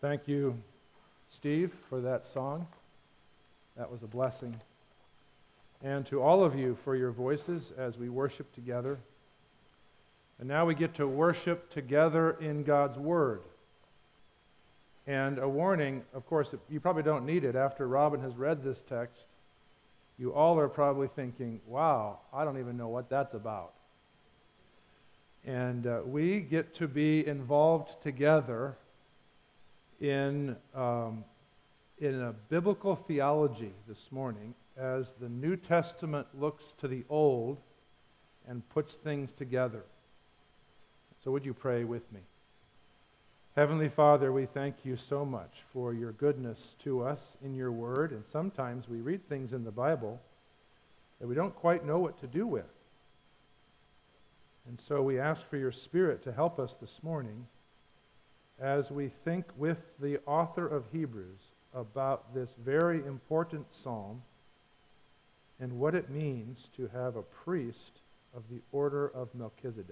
Thank you, Steve, for that song. That was a blessing. And to all of you for your voices as we worship together. And now we get to worship together in God's Word. And a warning, of course, you probably don't need it. After Robin has read this text, you all are probably thinking, wow, I don't even know what that's about. And we get to be involved together in a biblical theology this morning as the New Testament looks to the Old and puts things together. So would you pray with me? Heavenly Father, we thank you so much for your goodness to us in your word, and sometimes we read things in the Bible that we don't quite know what to do with. And so we ask for your Spirit to help us this morning as we think with the author of Hebrews about this very important psalm and what it means to have a priest of the order of Melchizedek.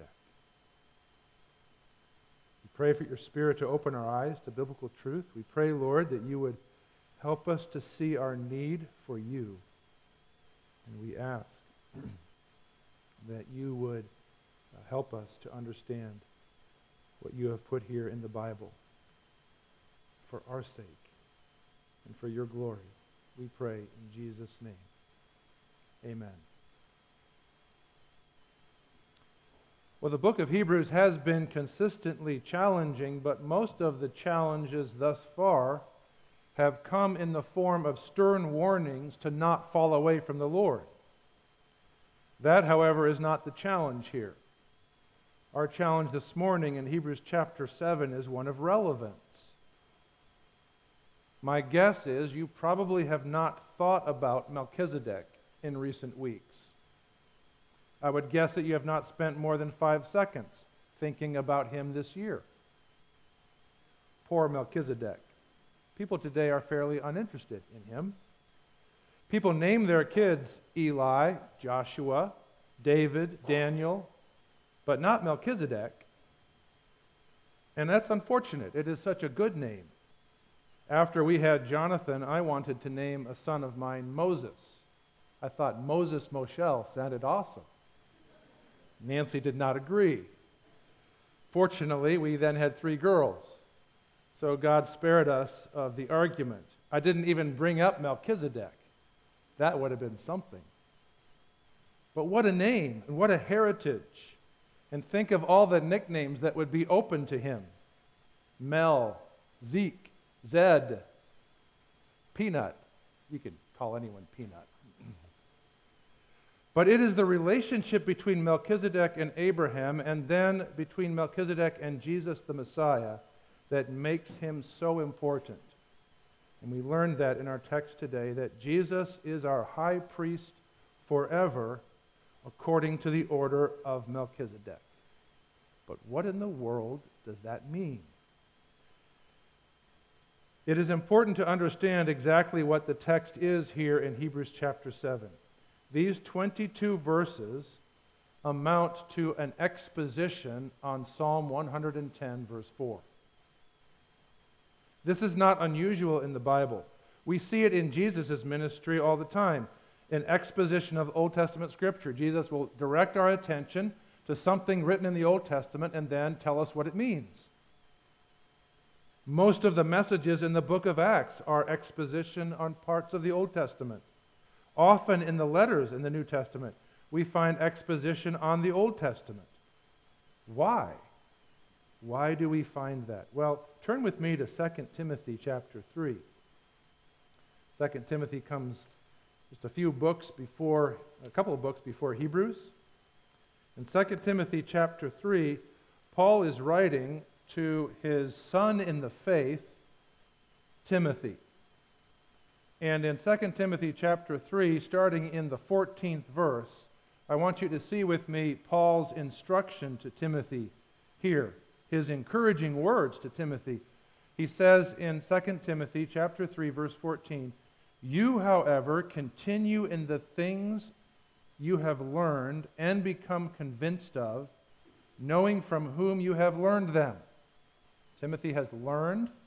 We pray for your Spirit to open our eyes to biblical truth. We pray, Lord, that you would help us to see our need for you. And we ask that you would help us to understand what you have put here in the Bible for our sake and for your glory. We pray in Jesus' name. Amen. Well, the book of Hebrews has been consistently challenging, but most of the challenges thus far have come in the form of stern warnings to not fall away from the Lord. That, however, is not the challenge here. Our challenge this morning in Hebrews chapter 7 is one of relevance. My guess is you probably have not thought about Melchizedek in recent weeks. I would guess that you have not spent more than 5 seconds thinking about him this year. Poor Melchizedek. People today are fairly uninterested in him. People name their kids Eli, Joshua, David, Daniel, but not Melchizedek. And that's unfortunate. It is such a good name. After we had Jonathan, I wanted to name a son of mine Moses. I thought Moses Moshel sounded awesome. Nancy did not agree. Fortunately, we then had 3 girls. So God spared us of the argument. I didn't even bring up Melchizedek. That would have been something. But what a name and what a heritage. And think of all the nicknames that would be open to him. Mel, Zeke, Zed, Peanut. You can call anyone Peanut. But it is the relationship between Melchizedek and Abraham, and then between Melchizedek and Jesus the Messiah, that makes him so important. And we learned that in our text today, that Jesus is our high priest forever, according to the order of Melchizedek. But what in the world does that mean? It is important to understand exactly what the text is here in Hebrews chapter 7. These 22 verses amount to an exposition on Psalm 110, verse 4. This is not unusual in the Bible. We see it in Jesus' ministry all the time. In exposition of Old Testament Scripture, Jesus will direct our attention to something written in the Old Testament and then tell us what it means. Most of the messages in the book of Acts are exposition on parts of the Old Testament. Often in the letters in the New Testament, we find exposition on the Old Testament. Why? Why do we find that? Well, turn with me to 2 Timothy chapter 3. 2 Timothy comes just a couple of books before Hebrews. In 2 Timothy chapter 3, Paul is writing to his son in the faith, Timothy. And in 2 Timothy chapter 3, starting in the 14th verse, I want you to see with me Paul's instruction to Timothy here, his encouraging words to Timothy. He says in 2 Timothy chapter 3, verse 14, "You, however, continue in the things you have learned and become convinced of, knowing from whom you have learned them." Timothy has learned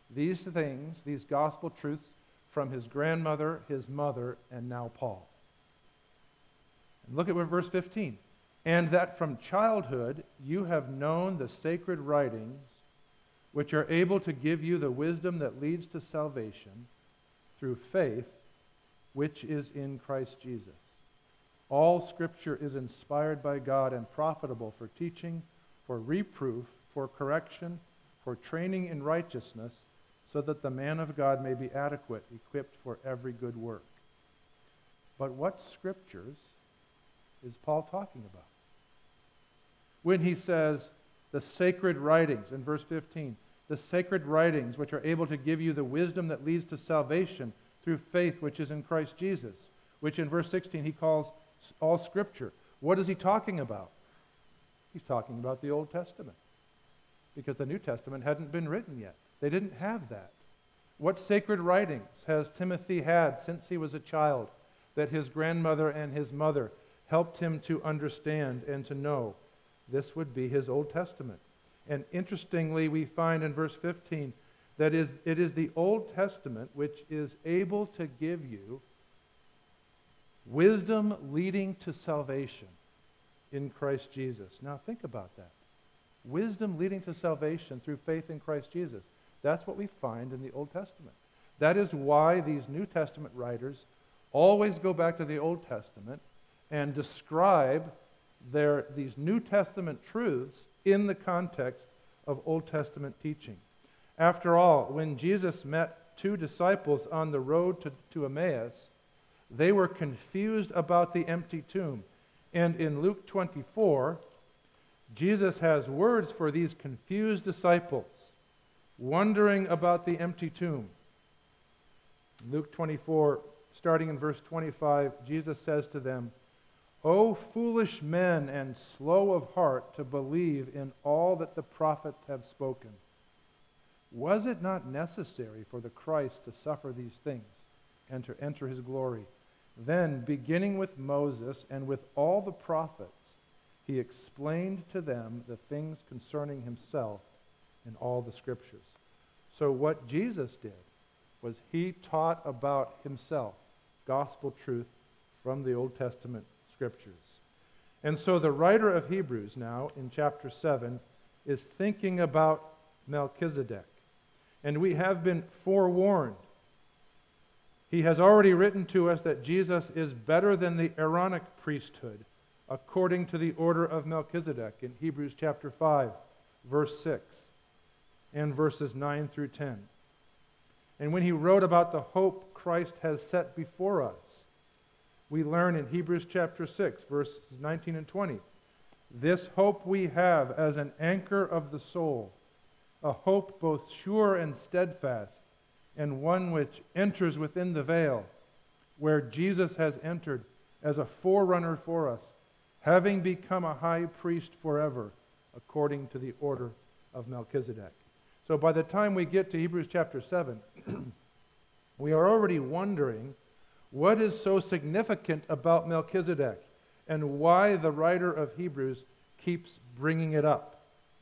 these things, these gospel truths, from his grandmother, his mother, and now Paul. And look at what verse 15. And that from childhood you have known the sacred writings, which are able to give you the wisdom that leads to salvation through faith, which is in Christ Jesus. All Scripture is inspired by God and profitable for teaching, for reproof, for correction, for training in righteousness, so that the man of God may be adequate, equipped for every good work. But what Scriptures is Paul talking about? When he says the sacred writings in verse 15, the sacred writings which are able to give you the wisdom that leads to salvation through faith which is in Christ Jesus, which in verse 16 he calls all Scripture. What is he talking about? He's talking about the Old Testament, because the New Testament hadn't been written yet. They didn't have that. What sacred writings has Timothy had since he was a child that his grandmother and his mother helped him to understand and to know? This would be his Old Testament. And interestingly, we find in verse 15 that it is the Old Testament which is able to give you wisdom leading to salvation in Christ Jesus. Now think about that. Wisdom leading to salvation through faith in Christ Jesus. That's what we find in the Old Testament. That is why these New Testament writers always go back to the Old Testament and describe these New Testament truths in the context of Old Testament teaching. After all, when Jesus met two disciples on the road to Emmaus, they were confused about the empty tomb. And in Luke 24, Jesus has words for these confused disciples, wondering about the empty tomb. Luke 24, starting in verse 25, Jesus says to them, "O foolish men and slow of heart to believe in all that the prophets have spoken. Was it not necessary for the Christ to suffer these things and to enter his glory? Then, beginning with Moses and with all the prophets, he explained to them the things concerning himself in all the Scriptures." So what Jesus did was he taught about himself, gospel truth from the Old Testament Scriptures. And so the writer of Hebrews now, in chapter 7, is thinking about Melchizedek. And we have been forewarned. He has already written to us that Jesus is better than the Aaronic priesthood, according to the order of Melchizedek, in Hebrews chapter 5, verse 6, and verses 9 through 10. And when he wrote about the hope Christ has set before us, we learn in Hebrews chapter 6, verses 19 and 20, "This hope we have as an anchor of the soul, a hope both sure and steadfast, and one which enters within the veil, where Jesus has entered as a forerunner for us, having become a high priest forever, according to the order of Melchizedek." So by the time we get to Hebrews chapter 7, we are already wondering what is so significant about Melchizedek and why the writer of Hebrews keeps bringing it up.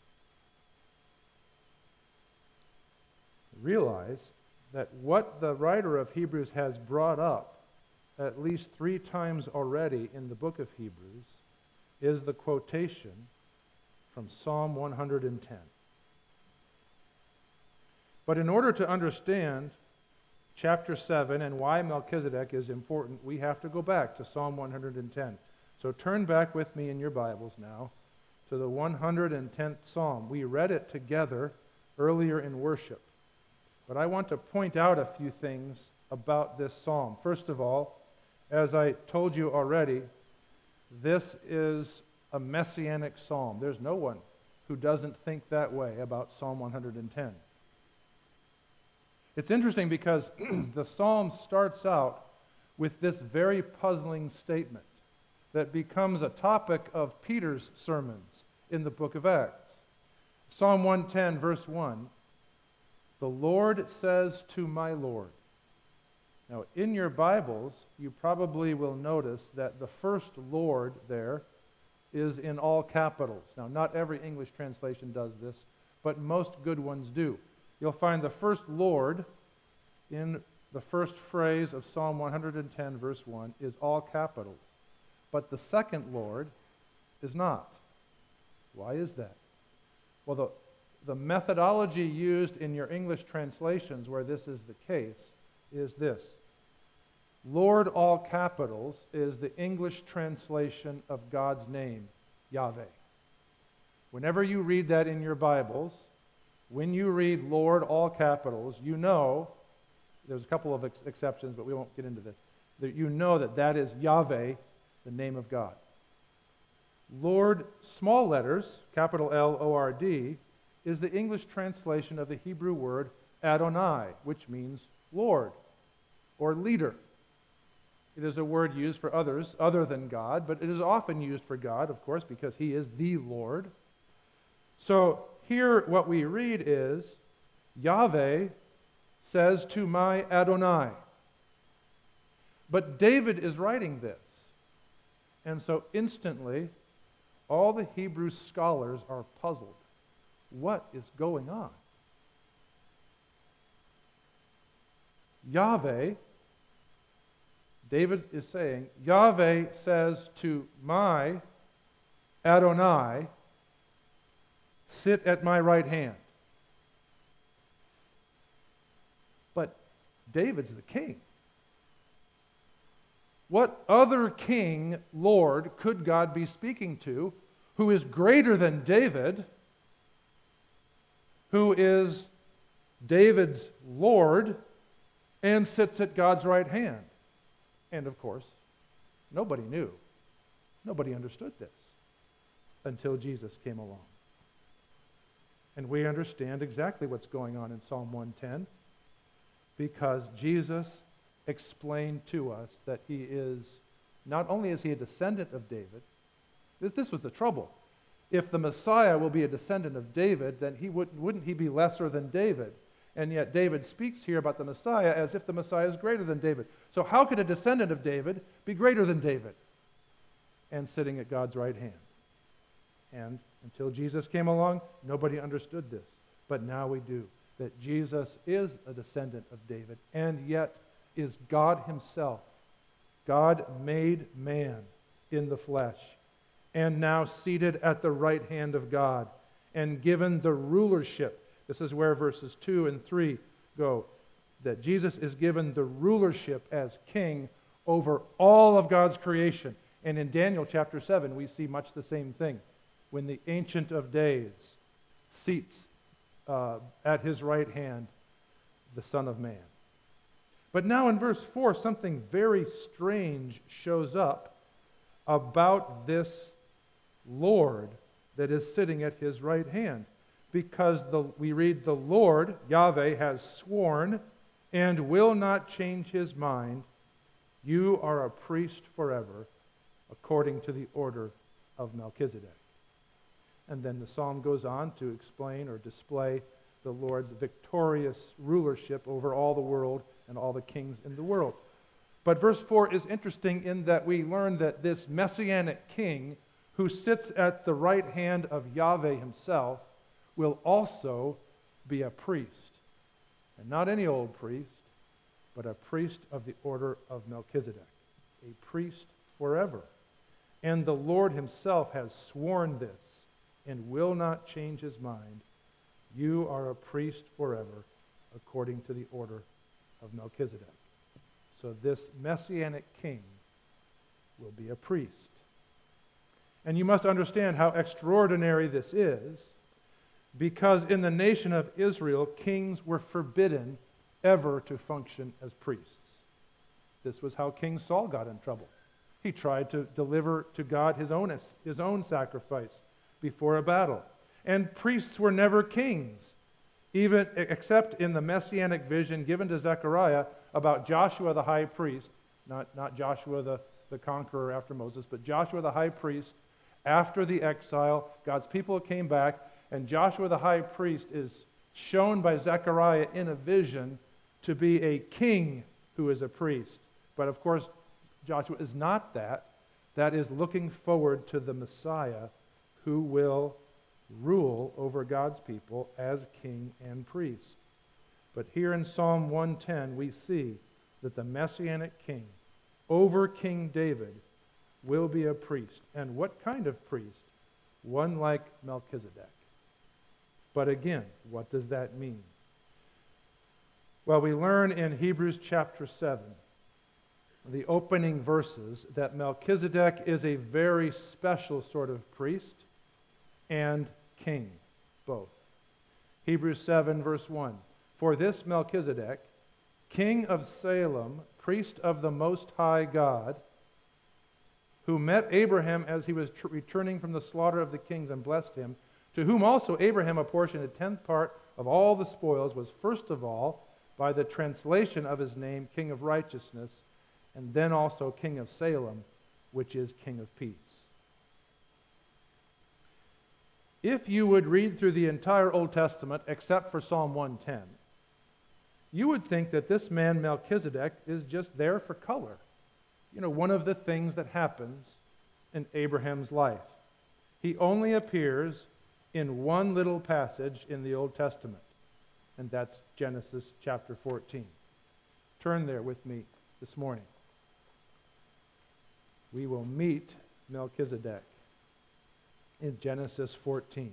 Realize that what the writer of Hebrews has brought up at least 3 times already in the book of Hebrews is the quotation from Psalm 110. But in order to understand chapter 7 and why Melchizedek is important, we have to go back to Psalm 110. So turn back with me in your Bibles now to the 110th Psalm. We read it together earlier in worship. But I want to point out a few things about this psalm. First of all, as I told you already, this is a messianic psalm. There's no one who doesn't think that way about Psalm 110. It's interesting because the psalm starts out with this very puzzling statement that becomes a topic of Peter's sermons in the book of Acts. Psalm 110, verse 1, "The Lord says to my Lord." Now, in your Bibles, you probably will notice that the first Lord there is in all capitals. Now, not every English translation does this, but most good ones do. you'll find the first Lord in the first phrase of Psalm 110, verse 1, is all capitals. But the second Lord is not. Why is that? Well, the methodology used in your English translations where this is the case is this. Lord, all capitals, is the English translation of God's name, Yahweh. Whenever you read that in your Bibles, when you read Lord, all capitals, you know, there's a couple of exceptions, but we won't get into this, that you know that is Yahweh, the name of God. Lord, small letters, capital L-O-R-D, is the English translation of the Hebrew word Adonai, which means Lord or leader. It is a word used for others other than God, but it is often used for God, of course, because He is the Lord. So here what we read is, Yahweh says to my Adonai. But David is writing this. And so instantly, all the Hebrew scholars are puzzled. What is going on? Yahweh, David is saying, Yahweh says to my Adonai, sit at my right hand. But David's the king. What other king, Lord, could God be speaking to who is greater than David, who is David's Lord, and sits at God's right hand? And of course, nobody knew. Nobody understood this until Jesus came along. And we understand exactly what's going on in Psalm 110 because Jesus explained to us that He is, not only is He a descendant of David, this was the trouble. If the Messiah will be a descendant of David, then wouldn't He be lesser than David? And yet David speaks here about the Messiah as if the Messiah is greater than David. So how could a descendant of David be greater than David? And sitting at God's right hand. And until Jesus came along, nobody understood this. But now we do. That Jesus is a descendant of David, and yet is God Himself. God made man in the flesh, and now seated at the right hand of God, and given the rulership. This is where verses 2 and 3 go. That Jesus is given the rulership as king over all of God's creation. And in Daniel chapter 7, we see much the same thing. When the Ancient of Days seats at His right hand the Son of Man. But now in verse 4, something very strange shows up about this Lord that is sitting at His right hand. Because we read, the Lord, Yahweh, has sworn and will not change His mind. You are a priest forever, according to the order of Melchizedek. And then the psalm goes on to explain or display the Lord's victorious rulership over all the world and all the kings in the world. But verse 4 is interesting in that we learn that this messianic king who sits at the right hand of Yahweh Himself will also be a priest. And not any old priest, but a priest of the order of Melchizedek. A priest forever. And the Lord Himself has sworn this and will not change His mind. You are a priest forever, according to the order of Melchizedek. So this messianic king will be a priest. And you must understand how extraordinary this is, because in the nation of Israel, kings were forbidden ever to function as priests. This was how King Saul got in trouble. He tried to deliver to God his own sacrifice before a battle. And priests were never kings, even except in the messianic vision given to Zechariah about Joshua the high priest, not Joshua the conqueror after Moses, but Joshua the high priest. After the exile, God's people came back, and Joshua the high priest is shown by Zechariah in a vision to be a king who is a priest. But of course, Joshua is not that. That is looking forward to the Messiah who will rule over God's people as king and priest. But here in Psalm 110, we see that the Messianic king, over King David, will be a priest. And what kind of priest? One like Melchizedek. But again, what does that mean? Well, we learn in Hebrews chapter 7, the opening verses, that Melchizedek is a very special sort of priest and king, both. Hebrews 7, verse 1. For this Melchizedek, king of Salem, priest of the Most High God, who met Abraham as he was returning from the slaughter of the kings and blessed him, to whom also Abraham apportioned a tenth part of all the spoils, was first of all, by the translation of his name, King of Righteousness, and then also King of Salem, which is King of Peace. If you would read through the entire Old Testament, except for Psalm 110, you would think that this man Melchizedek is just there for color. You know, one of the things that happens in Abraham's life. He only appears in one little passage in the Old Testament, and that's Genesis chapter 14. Turn there with me this morning. We will meet Melchizedek in Genesis 14.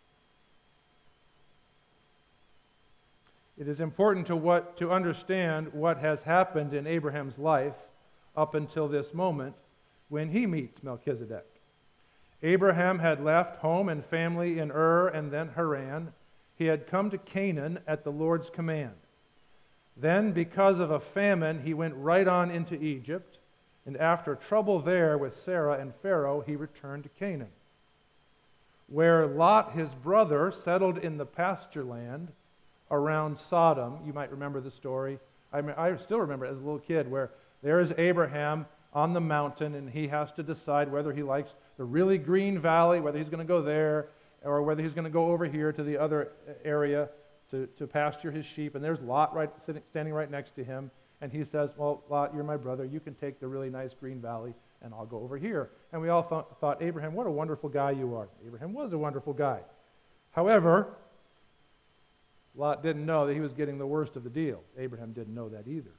It is important to understand what has happened in Abraham's life up until this moment when he meets Melchizedek. Abraham had left home and family in Ur and then Haran. He had come to Canaan at the Lord's command. Then, because of a famine, he went right on into Egypt, and after trouble there with Sarah and Pharaoh, he returned to Canaan, where Lot, his brother, settled in the pasture land around Sodom. You might remember the story. I still remember it as a little kid, where there is Abraham on the mountain, and he has to decide whether he likes the really green valley, whether he's going to go there, or whether he's going to go over here to the other area to pasture his sheep. And there's Lot standing right next to him, and he says, well, Lot, you're my brother. You can take the really nice green valley, and I'll go over here. And we all thought, Abraham, what a wonderful guy you are. Abraham was a wonderful guy. However, Lot didn't know that he was getting the worst of the deal. Abraham didn't know that either.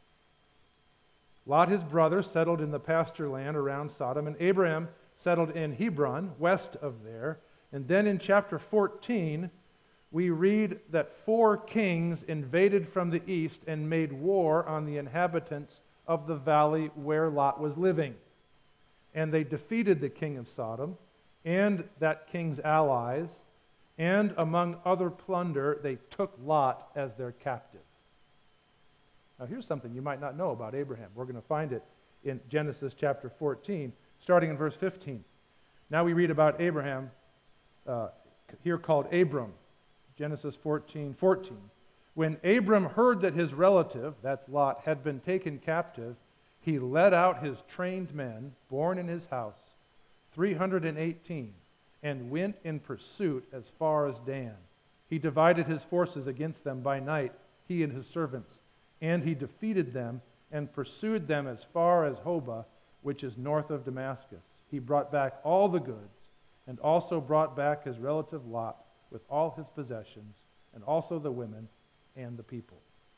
Lot, his brother, settled in the pasture land around Sodom, and Abraham settled in Hebron, west of there. And then in chapter 14, we read that 4 kings invaded from the east and made war on the inhabitants of the valley where Lot was living. And they defeated the king of Sodom and that king's allies, and among other plunder, they took Lot as their captive. Now here's something you might not know about Abraham. We're going to find it in Genesis chapter 14, starting in verse 15. Now we read about Abraham, here called Abram, Genesis 14:14. When Abram heard that his relative, that's Lot, had been taken captive, he led out his trained men, born in his house, 318, and went in pursuit as far as Dan. He divided his forces against them by night, he and his servants, and he defeated them and pursued them as far as Hobah, which is north of Damascus. He brought back all the goods, and also brought back his relative Lot with all his possessions, and also the women and the people.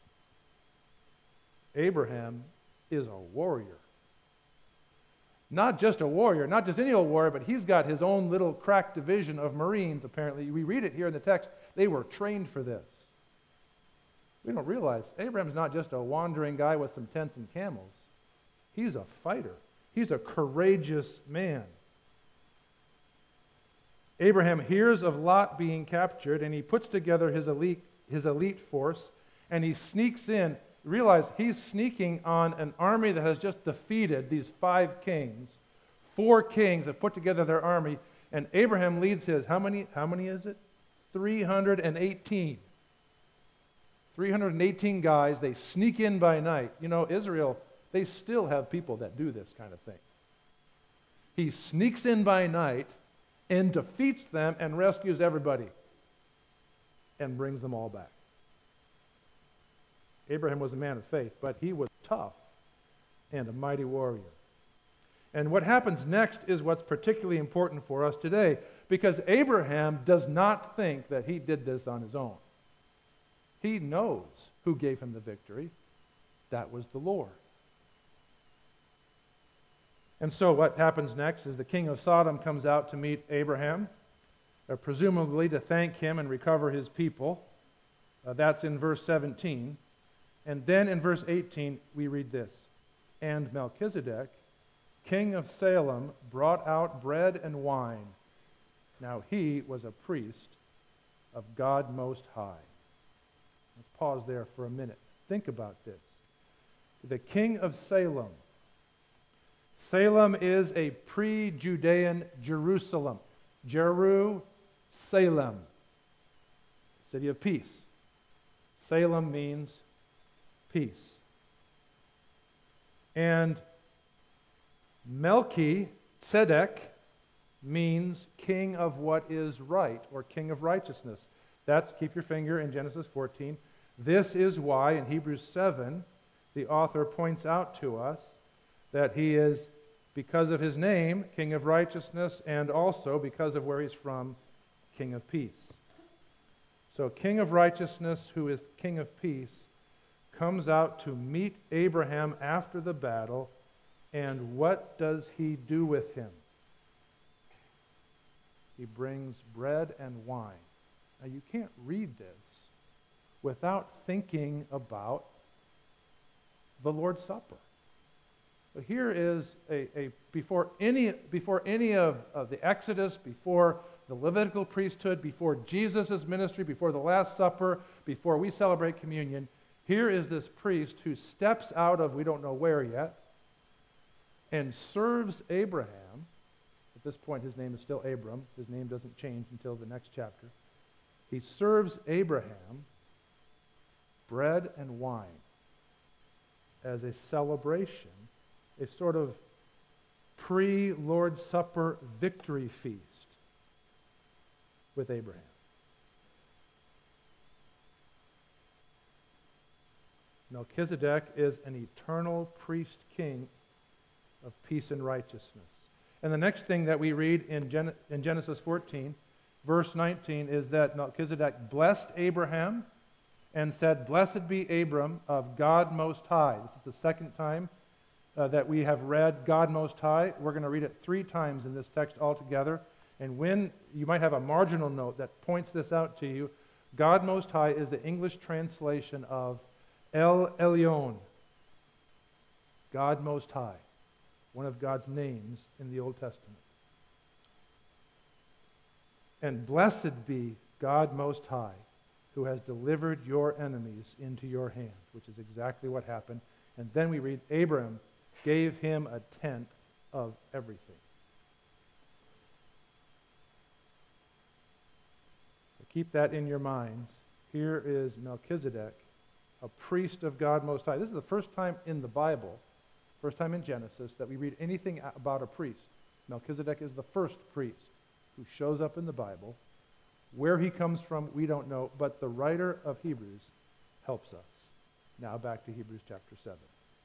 Abraham is a warrior. Not just a warrior, not just any old warrior, but he's got his own little crack division of Marines, apparently. We read it here in the text. They were trained for this. We don't realize Abraham's not just a wandering guy with some tents and camels. He's a fighter. He's a courageous man. Abraham hears of Lot being captured, and he puts together his elite force, and he sneaks in. Realize he's sneaking on an army that has just defeated these 5 kings. 4 kings have put together their army, and Abraham leads his, how many is it? 318. 318 guys. They sneak in by night. You know, Israel, they still have people that do this kind of thing. He sneaks in by night and defeats them and rescues everybody and brings them all back. Abraham was a man of faith, but he was tough and a mighty warrior. And what happens next is what's particularly important for us today, because Abraham does not think that he did this on his own. He knows who gave him the victory. That was the Lord. And so what happens next is the king of Sodom comes out to meet Abraham, presumably to thank him and recover his people. That's in verse 17. And then in verse 18, we read this. And Melchizedek, king of Salem, brought out bread and wine. Now he was a priest of God Most High. Let's pause there for a minute. Think about this. The king of Salem. Salem is a pre-Judean Jerusalem. Jeru-Salem. City of peace. Salem means peace. And Melchizedek means king of what is right, or king of righteousness. That's, keep your finger in Genesis 14. This is why in Hebrews 7, the author points out to us that he is, because of his name, king of righteousness, and also because of where he's from, king of peace. So king of righteousness, who is king of peace, comes out to meet Abraham after the battle, and what does he do with him? He brings bread and wine. Now you can't read this without thinking about the Lord's Supper. So here is before any of the Exodus, before the Levitical priesthood, before Jesus' ministry, before the Last Supper, before we celebrate communion, here is this priest who steps out of we don't know where yet and serves Abraham. At this point, his name is still Abram. His name doesn't change until the next chapter. He serves Abraham bread and wine as a celebration, a sort of pre-Lord's Supper victory feast with Abraham. Melchizedek is an eternal priest king of peace and righteousness. And the next thing that we read in Genesis 14, verse 19, is that Melchizedek blessed Abraham and said, "Blessed be Abram of God Most High." This is the second time that we have read God Most High. We're going to read it 3 times in this text altogether. And when you might have a marginal note that points this out to you, God Most High is the English translation of El Elyon, God Most High, one of God's names in the Old Testament. And blessed be God Most High, who has delivered your enemies into your hand, which is exactly what happened. And then we read, Abram gave him a tenth of everything. So keep that in your minds. Here is Melchizedek, a priest of God Most High. This is the first time in the Bible, first time in Genesis, that we read anything about a priest. Melchizedek is the first priest who shows up in the Bible. Where he comes from, we don't know, but the writer of Hebrews helps us. Now back to Hebrews chapter 7.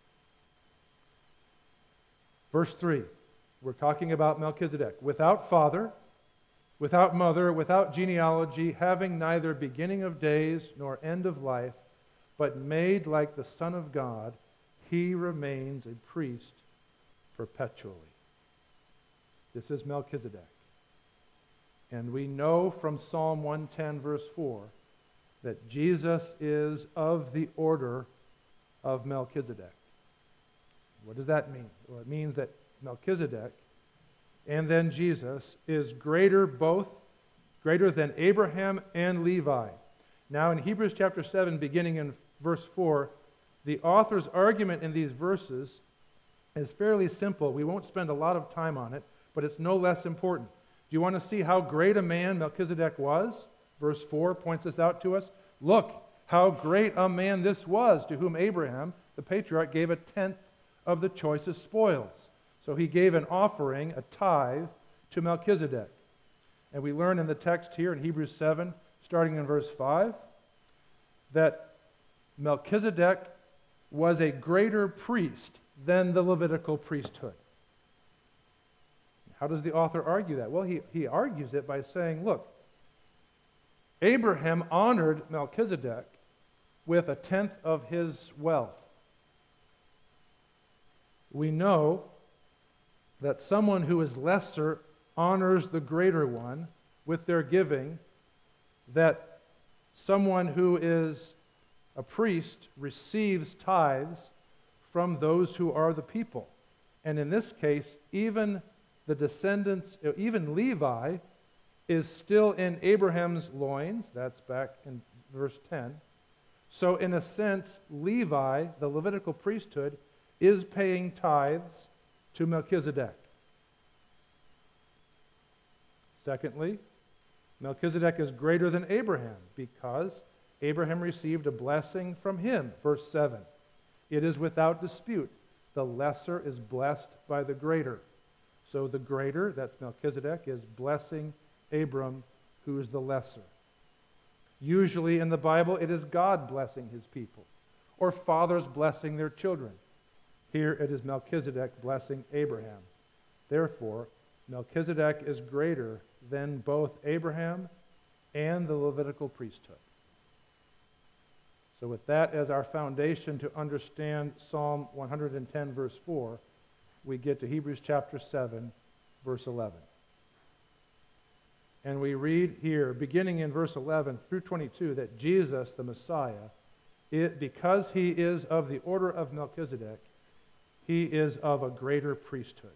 Verse 3, we're talking about Melchizedek. Without father, without mother, without genealogy, having neither beginning of days nor end of life, but made like the Son of God, he remains a priest perpetually. This is Melchizedek. And we know from Psalm 110, verse 4, that Jesus is of the order of Melchizedek. What does that mean? Well, it means that Melchizedek and then Jesus is greater than Abraham and Levi. Now in Hebrews chapter 7, beginning in verse 4, the author's argument in these verses is fairly simple. We won't spend a lot of time on it, but it's no less important. Do you want to see how great a man Melchizedek was? Verse 4 points this out to us. Look, how great a man this was, to whom Abraham, the patriarch, gave a tenth of the choicest spoils. So he gave an offering, a tithe, to Melchizedek. And we learn in the text here in Hebrews 7, starting in verse 5, that Melchizedek was a greater priest than the Levitical priesthood. How does the author argue that? Well, he argues it by saying, look, Abraham honored Melchizedek with a tenth of his wealth. We know that someone who is lesser honors the greater one with their giving, that someone who is a priest receives tithes from those who are the people. And in this case, even the descendants, even Levi is still in Abraham's loins. That's back in verse 10. So in a sense, Levi, the Levitical priesthood, is paying tithes to Melchizedek. Secondly, Melchizedek is greater than Abraham because Abraham received a blessing from him. Verse 7. It is without dispute. The lesser is blessed by the greater. So the greater, that's Melchizedek, is blessing Abram, who is the lesser. Usually in the Bible, it is God blessing his people, or fathers blessing their children. Here it is Melchizedek blessing Abraham. Therefore, Melchizedek is greater than both Abraham and the Levitical priesthood. So with that as our foundation to understand Psalm 110, verse 4, we get to Hebrews chapter 7, verse 11. And we read here, beginning in verse 11 through 22, that Jesus, the Messiah, because he is of the order of Melchizedek, he is of a greater priesthood.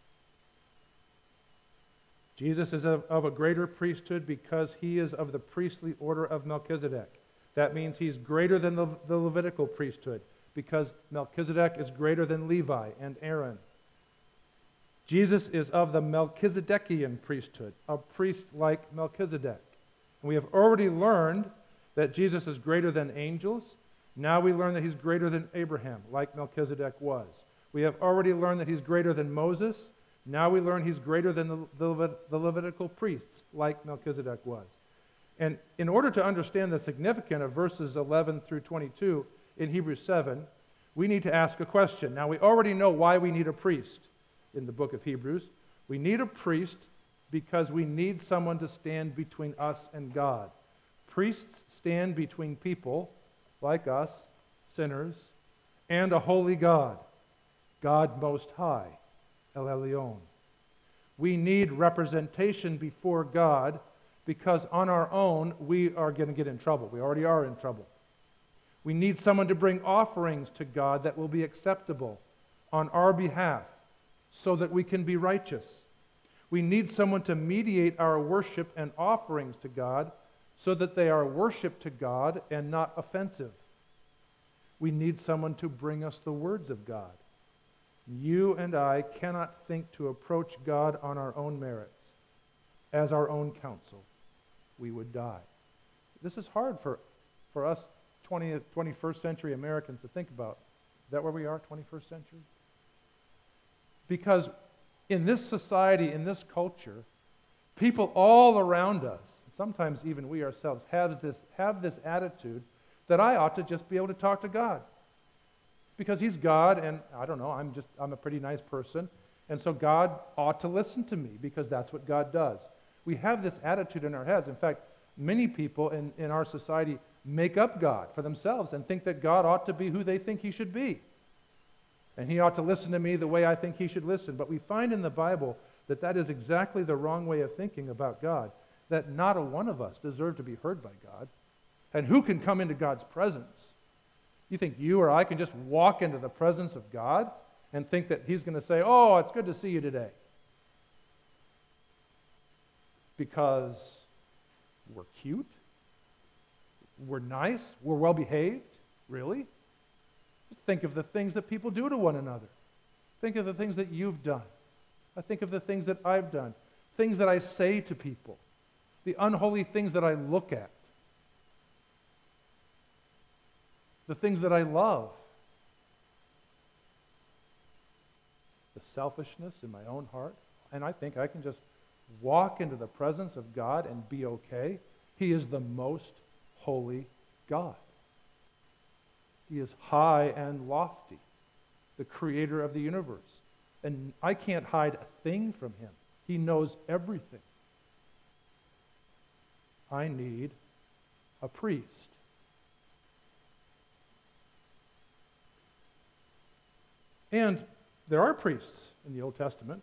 Jesus is of a greater priesthood because he is of the priestly order of Melchizedek. That means he's greater than the Levitical priesthood because Melchizedek is greater than Levi and Aaron. Jesus is of the Melchizedekian priesthood, a priest like Melchizedek. And we have already learned that Jesus is greater than angels. Now we learn that he's greater than Abraham, like Melchizedek was. We have already learned that he's greater than Moses. Now we learn he's greater than the Levitical priests, like Melchizedek was. And in order to understand the significance of verses 11 through 22 in Hebrews 7, we need to ask a question. Now we already know why we need a priest in the book of Hebrews. We need a priest because we need someone to stand between us and God. Priests stand between people like us, sinners, and a holy God, God Most High, El Elyon. We need representation before God because on our own we are going to get in trouble. We already are in trouble. We need someone to bring offerings to God that will be acceptable on our behalf so that we can be righteous. We need someone to mediate our worship and offerings to God so that they are worship to God and not offensive. We need someone to bring us the words of God. You and I cannot think to approach God on our own merits, as our own counsel. We would die. This is hard for us 21st century Americans to think about. Is that where we are, 21st century? Because in this society, in this culture, people all around us, sometimes even we ourselves, have this attitude that I ought to just be able to talk to God. Because he's God, and I don't know, I'm a pretty nice person, and so God ought to listen to me because that's what God does. We have this attitude in our heads. In fact, many people in our society make up God for themselves and think that God ought to be who they think he should be. And he ought to listen to me the way I think he should listen. But we find in the Bible that that is exactly the wrong way of thinking about God, that not a one of us deserve to be heard by God. And who can come into God's presence? You think you or I can just walk into the presence of God and think that he's going to say, oh, it's good to see you today? Because we're cute? We're nice? We're well behaved? Really? Think of the things that people do to one another. Think of the things that you've done. I think of the things that I've done. Things that I say to people. The unholy things that I look at. The things that I love. The selfishness in my own heart. And I think I can just walk into the presence of God and be okay. He is the most holy God. He is high and lofty, the creator of the universe. And I can't hide a thing from him. He knows everything. I need a priest. And there are priests in the Old Testament.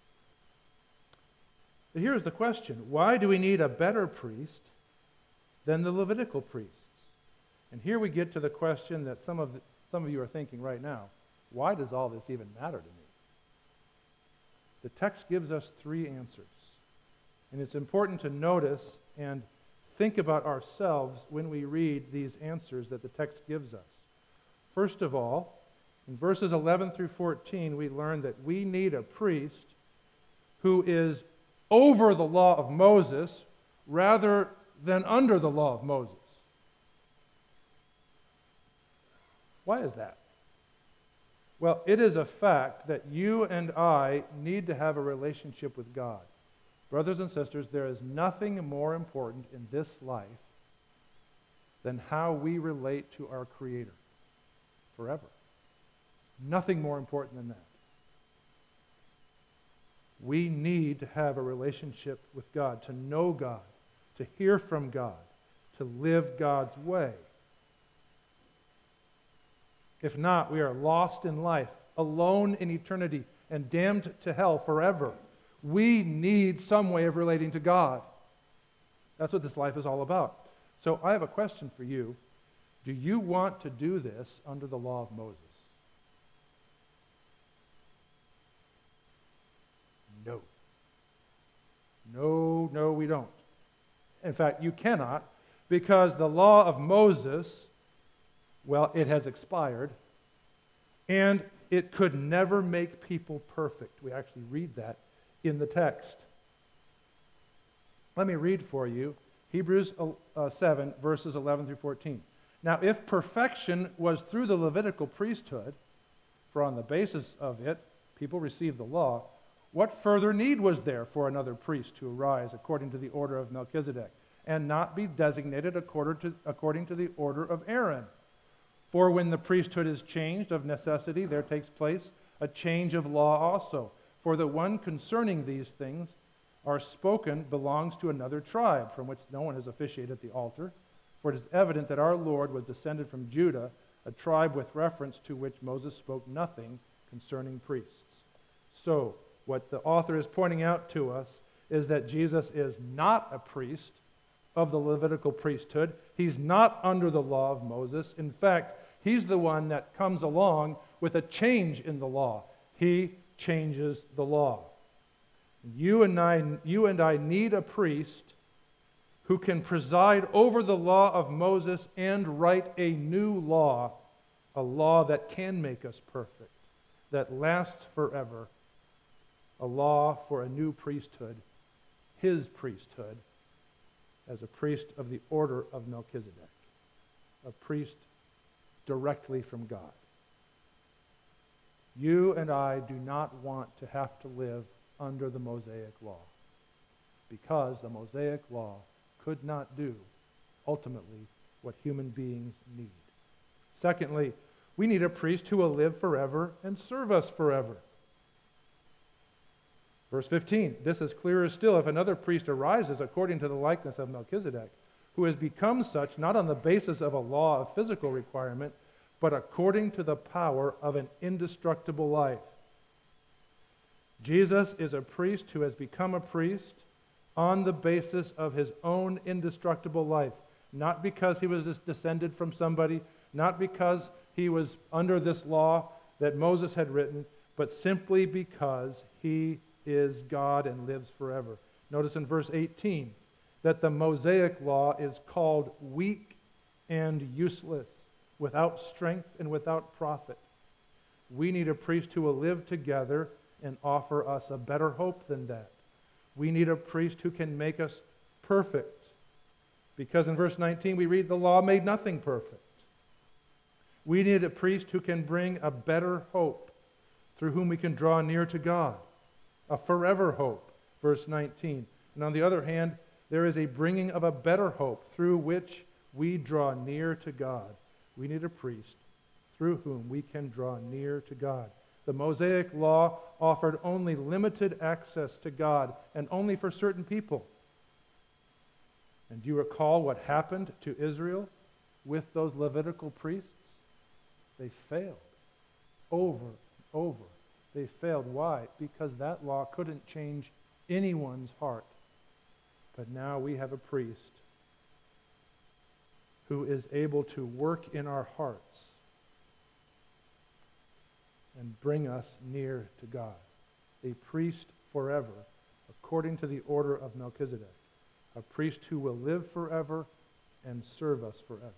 But here's the question. Why do we need a better priest than the Levitical priests? And here we get to the question that some of you are thinking right now. Why does all this even matter to me? The text gives us three answers. And it's important to notice and think about ourselves when we read these answers that the text gives us. First of all, in verses 11 through 14, we learn that we need a priest who is over the law of Moses rather than under the law of Moses. Why is that? Well, it is a fact that you and I need to have a relationship with God. Brothers and sisters, there is nothing more important in this life than how we relate to our Creator forever. Nothing more important than that. We need to have a relationship with God, to know God, to hear from God, to live God's way. If not, we are lost in life, alone in eternity, and damned to hell forever. We need some way of relating to God. That's what this life is all about. So I have a question for you. Do you want to do this under the law of Moses? No. No, we don't. In fact, you cannot, because the law of Moses, well, it has expired, and it could never make people perfect. We actually read that in the text. Let me read for you Hebrews 7, verses 11 through 14. Now, if perfection was through the Levitical priesthood, for on the basis of it people received the law, what further need was there for another priest to arise according to the order of Melchizedek, and not be designated according to the order of Aaron? For when the priesthood is changed, of necessity there takes place a change of law also. For the one concerning these things are spoken belongs to another tribe, from which no one has officiated at the altar. For it is evident that our Lord was descended from Judah, a tribe with reference to which Moses spoke nothing concerning priests. So, what the author is pointing out to us is that Jesus is not a priest of the Levitical priesthood. He's not under the law of Moses. In fact, he's the one that comes along with a change in the law. He changes the law. You and I need a priest who can preside over the law of Moses and write a new law, a law that can make us perfect, that lasts forever, a law for a new priesthood, his priesthood, as a priest of the order of Melchizedek, a priest directly from God. You and I do not want to have to live under the Mosaic law, because the Mosaic law could not do, ultimately, what human beings need. Secondly, we need a priest who will live forever and serve us forever. Verse 15, this is clearer still. If another priest arises according to the likeness of Melchizedek, who has become such not on the basis of a law of physical requirement, but according to the power of an indestructible life. Jesus is a priest who has become a priest on the basis of his own indestructible life, not because he was descended from somebody, not because he was under this law that Moses had written, but simply because he is God and lives forever. Notice in verse 18 that the Mosaic law is called weak and useless, without strength and without profit. We need a priest who will live together and offer us a better hope than that. We need a priest who can make us perfect, because in verse 19 we read the law made nothing perfect. We need a priest who can bring a better hope through whom we can draw near to God, a forever hope, verse 19. And on the other hand, there is a bringing of a better hope through which we draw near to God. We need a priest through whom we can draw near to God. The Mosaic law offered only limited access to God, and only for certain people. And do you recall what happened to Israel with those Levitical priests? They failed over over. They failed. Why? Because that law couldn't change anyone's heart. But now we have a priest who is able to work in our hearts and bring us near to God. A priest forever, according to the order of Melchizedek. A priest who will live forever and serve us forever.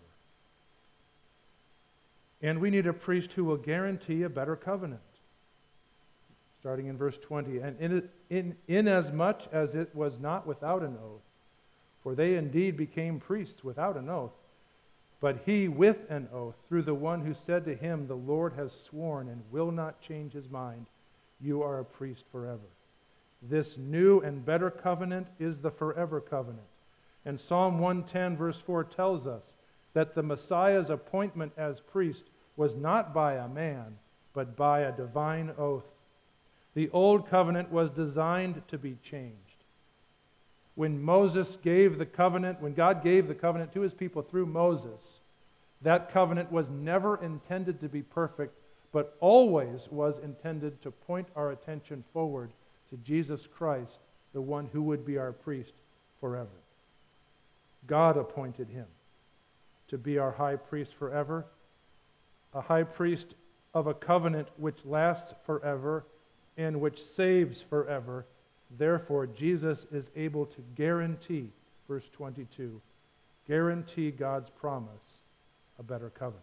And we need a priest who will guarantee a better covenant. Starting in verse 20, and inasmuch as it was not without an oath, for they indeed became priests without an oath, but he with an oath, through the one who said to him, the Lord has sworn and will not change his mind, you are a priest forever. This new and better covenant is the forever covenant. And Psalm 110 verse 4 tells us that the Messiah's appointment as priest was not by a man, but by a divine oath. The old covenant was designed to be changed. When Moses gave the covenant, when God gave the covenant to his people through Moses, that covenant was never intended to be perfect, but always was intended to point our attention forward to Jesus Christ, the one who would be our priest forever. God appointed him to be our high priest forever, a high priest of a covenant which lasts forever and which saves forever. Therefore, Jesus is able to guarantee, verse 22, guarantee God's promise, a better covenant.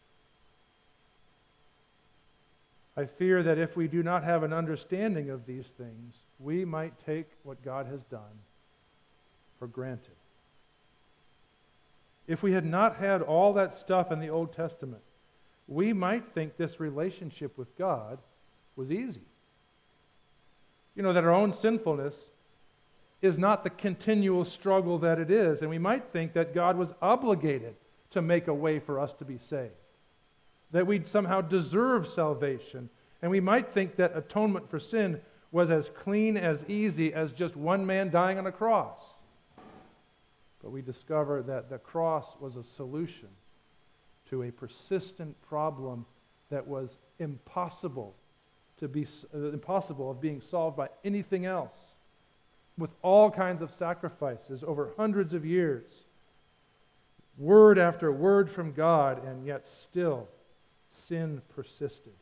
I fear that if we do not have an understanding of these things, we might take what God has done for granted. If we had not had all that stuff in the Old Testament, we might think this relationship with God was easy. You know, that our own sinfulness is not the continual struggle that it is, and we might think that God was obligated to make a way for us to be saved, that we somehow deserve salvation, and we might think that atonement for sin was as clean, as easy as just one man dying on a cross. But we discover that the cross was a solution to a persistent problem that was impossible of being solved by anything else, with all kinds of sacrifices over hundreds of years, word after word from God, and yet still sin persisted.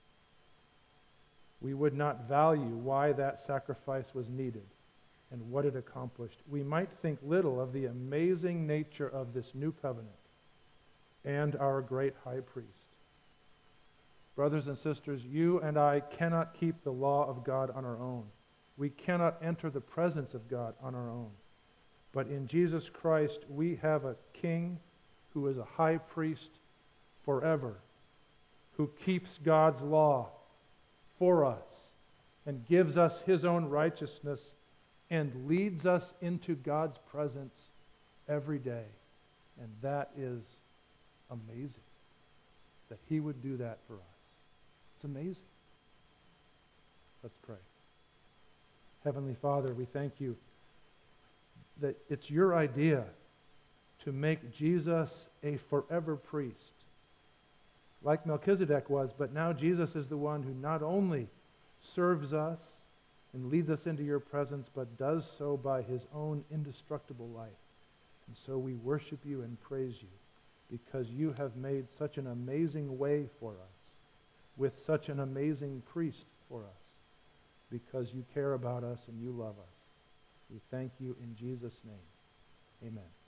We would not value why that sacrifice was needed and what it accomplished. We might think little of the amazing nature of this new covenant and our great high priest. Brothers and sisters, you and I cannot keep the law of God on our own. We cannot enter the presence of God on our own. But in Jesus Christ, we have a King who is a high priest forever, who keeps God's law for us and gives us his own righteousness and leads us into God's presence every day. And that is amazing, that he would do that for us. It's amazing. Let's pray. Heavenly Father, we thank you that it's your idea to make Jesus a forever priest, like Melchizedek was, but now Jesus is the one who not only serves us and leads us into your presence, but does so by his own indestructible life. And so we worship you and praise you because you have made such an amazing way for us, with such an amazing priest for us, because you care about us and you love us. We thank you in Jesus' name. Amen.